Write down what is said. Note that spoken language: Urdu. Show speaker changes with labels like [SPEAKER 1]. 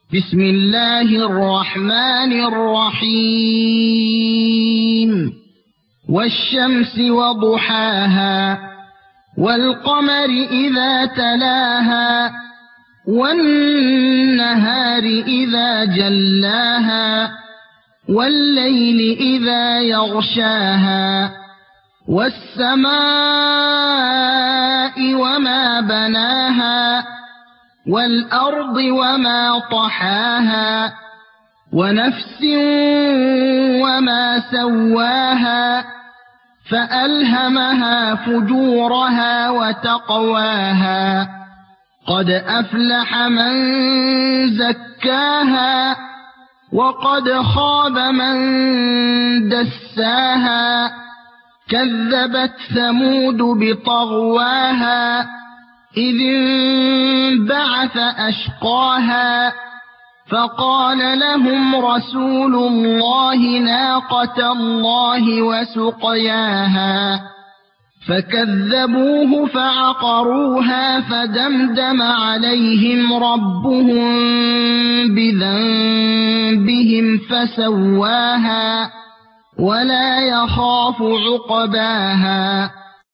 [SPEAKER 1] بسم الله الرحمن الرحيم والشمس وضحاها والقمر إذا تلاها والنهار إذا جلاها والليل إذا يغشاها والسماء وما بناها والأرض وما طحاها ونفس وما سواها فألهمها فجورها وتقواها قد أفلح من زكاها وقد خاب من دساها كذبت ثمود بطغواها إذ انبعث أشقاها فقال لهم رسول الله ناقة الله وسقياها فكذبوه فعقروها فدمدم عليهم ربهم بذنبهم فسواها ولا يخاف عقباها